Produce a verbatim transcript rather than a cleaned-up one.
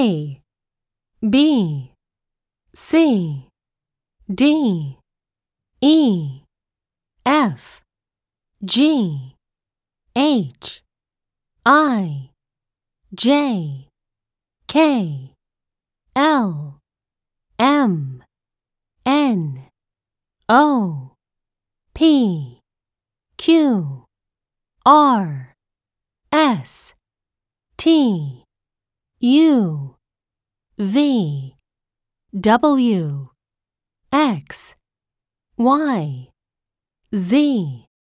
A, B, C, D, E, F, G, H, I, J, K, L, M, N, O, P, Q, R, S, T, U, V, W, X, Y, Z.